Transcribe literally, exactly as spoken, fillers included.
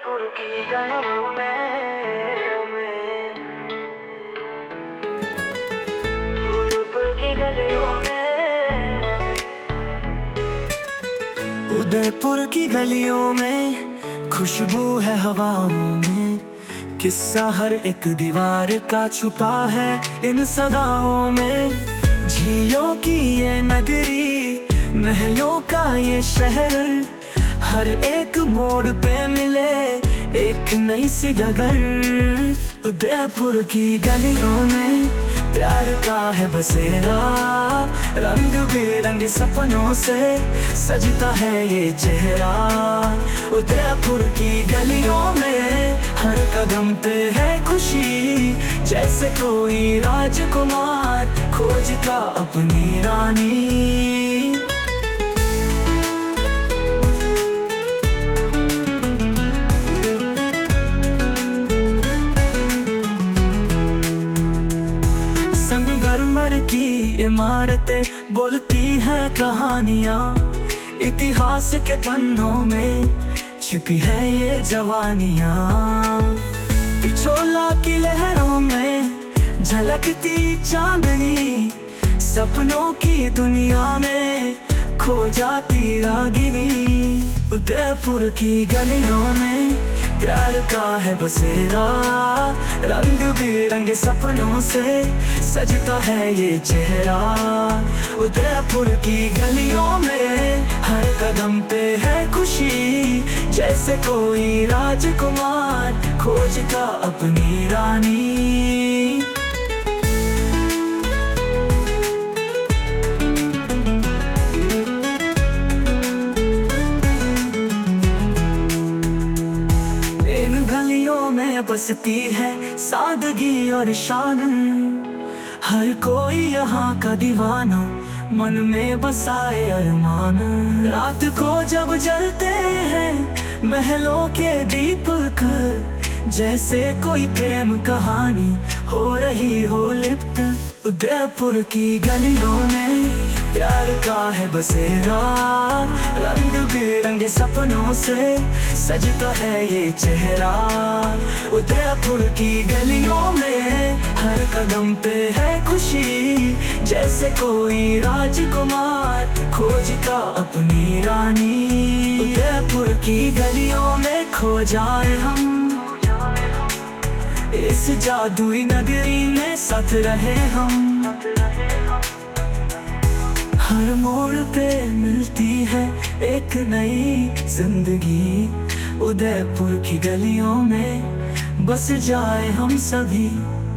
उदयपुर की गलियों में उदयपुर की गलियों में उदयपुर की गलियों में खुशबू है हवाओं में। किस्सा हर एक दीवार का छुपा है इन सदाओं में। झीलों की ये नगरी, महलों का ये शहर, हर एक मोड़ पे मिले एक नई सी डगर। उदयपुर की गलियों में प्यार का है बसेरा, रंग बिरंगे सपनों से सजता है ये चेहरा। उदयपुर की गलियों में हर कदम पे है खुशी, जैसे कोई राजकुमार खोजता अपनी रानी। संगमरमर की इमारतें बोलती हैं कहानियाँ, इतिहास के पन्नों में छिपी है ये जवानियाँ। पिछोला की लहरों में झलकती चांदनी, सपनों की दुनिया में खो जाती रागिनी। उदयपुर की गलियों में प्यार का है बसेरा, रंग बिरंगे सपनों से सजता है ये चेहरा। उदयपुर की गलियों में हर कदम पे है खुशी, जैसे कोई राजकुमार खोजता अपनी रानी। गलियों में बसती है सादगी और शान, हर कोई यहाँ का दीवाना मन में बसाए अरमान। रात को जब जलते हैं महलों के दीपक, जैसे कोई प्रेम कहानी हो रही हो लिप्त। उदयपुर की गलियों में प्यार का है बसेरा, रंग बिरंगे सपनों से सजता है ये चेहरा। उदयपुर की गलियों में हर कदम पे है खुशी, जैसे कोई राजकुमार खोजता अपनी रानी। उदयपुर की गलियों में खो जाए हम, इस जादुई नगरी में साथ रहे हम। हर मोड़ पे मिलती है एक नई जिंदगी, उदयपुर की गलियों में बस जाए हम सभी।